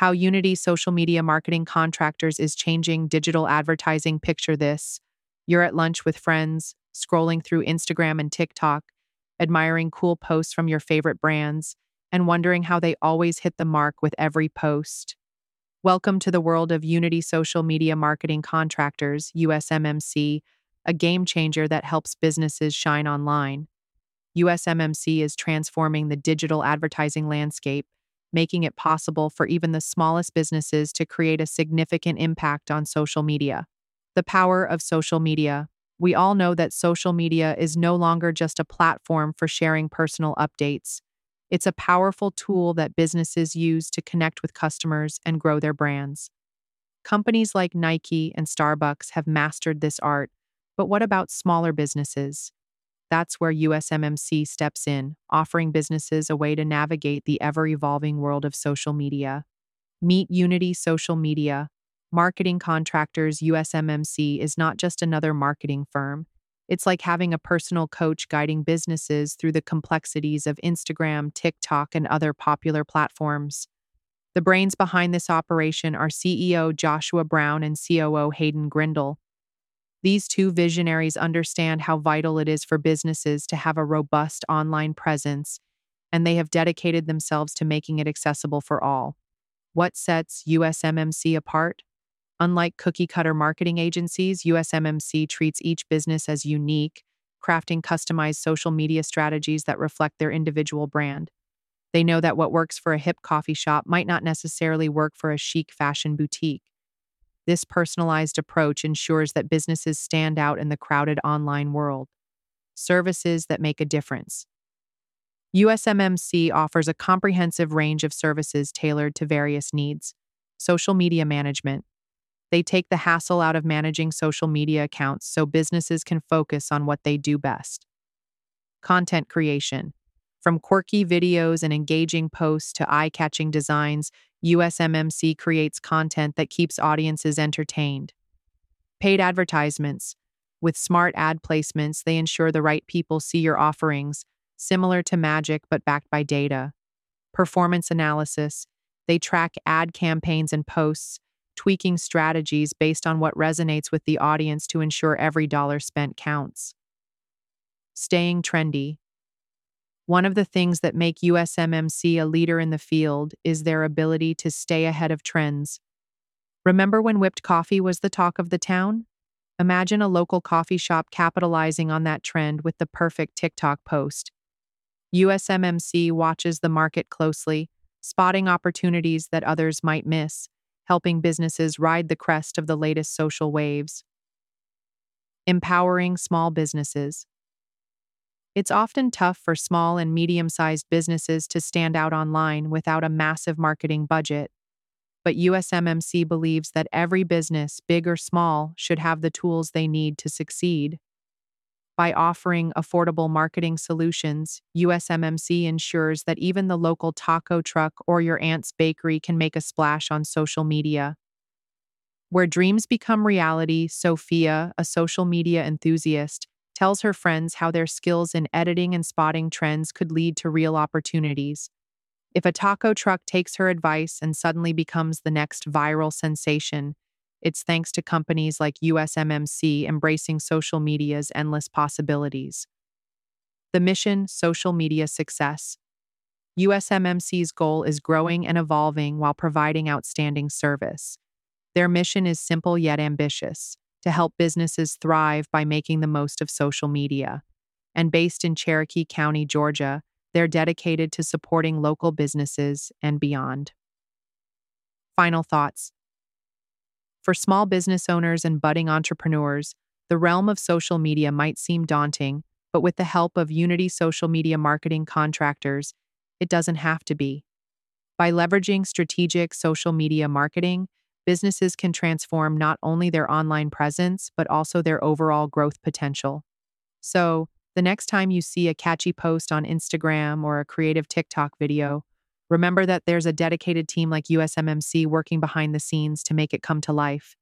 How Unity Social Media Marketing Contractors is changing digital advertising. Picture this. You're at lunch with friends, scrolling through Instagram and TikTok, admiring cool posts from your favorite brands, and wondering how they always hit the mark with every post. Welcome to the world of Unity Social Media Marketing Contractors, USMMC, a game changer that helps businesses shine online. USMMC is transforming the digital advertising landscape, making it possible for even the smallest businesses to create a significant impact on social media. The power of social media. We all know that social media is no longer just a platform for sharing personal updates. It's a powerful tool that businesses use to connect with customers and grow their brands. Companies like Nike and Starbucks have mastered this art, but what about smaller businesses? That's where USMMC steps in, offering businesses a way to navigate the ever-evolving world of social media. Meet Unity Social Media Marketing Contractors. USMMC is not just another marketing firm. It's like having a personal coach guiding businesses through the complexities of Instagram, TikTok, and other popular platforms. The brains behind this operation are CEO Joshua Brown and COO Hayden Grindle. These two visionaries understand how vital it is for businesses to have a robust online presence, and they have dedicated themselves to making it accessible for all. What sets USMMC apart? Unlike cookie-cutter marketing agencies, USMMC treats each business as unique, crafting customized social media strategies that reflect their individual brand. They know that what works for a hip coffee shop might not necessarily work for a chic fashion boutique. This personalized approach ensures that businesses stand out in the crowded online world. Services that make a difference. USMMC offers a comprehensive range of services tailored to various needs. Social media management. They take the hassle out of managing social media accounts so businesses can focus on what they do best. Content creation. From quirky videos and engaging posts to eye-catching designs, USMMC creates content that keeps audiences entertained. Paid advertisements. With smart ad placements, they ensure the right people see your offerings, similar to Magic but backed by data. Performance analysis. They track ad campaigns and posts, tweaking strategies based on what resonates with the audience to ensure every dollar spent counts. Staying trendy. One of the things that make USMMC a leader in the field is their ability to stay ahead of trends. Remember when whipped coffee was the talk of the town? Imagine a local coffee shop capitalizing on that trend with the perfect TikTok post. USMMC watches the market closely, spotting opportunities that others might miss, helping businesses ride the crest of the latest social waves. Empowering small businesses. It's often tough for small and medium-sized businesses to stand out online without a massive marketing budget. But USMMC believes that every business, big or small, should have the tools they need to succeed. By offering affordable marketing solutions, USMMC ensures that even the local taco truck or your aunt's bakery can make a splash on social media. Where dreams become reality, Sophia, a social media enthusiast, tells her friends how their skills in editing and spotting trends could lead to real opportunities. If a taco truck takes her advice and suddenly becomes the next viral sensation, it's thanks to companies like USMMC embracing social media's endless possibilities. The mission: social media success. USMMC's goal is growing and evolving while providing outstanding service. Their mission is simple yet ambitious: to help businesses thrive by making the most of social media. And based in Cherokee County, Georgia, they're dedicated to supporting local businesses and beyond. Final thoughts. For small business owners and budding entrepreneurs, the realm of social media might seem daunting, but with the help of Unity Social Media Marketing Contractors, it doesn't have to be. By leveraging strategic social media marketing, businesses can transform not only their online presence, but also their overall growth potential. So, the next time you see a catchy post on Instagram or a creative TikTok video, remember that there's a dedicated team like USMMC working behind the scenes to make it come to life.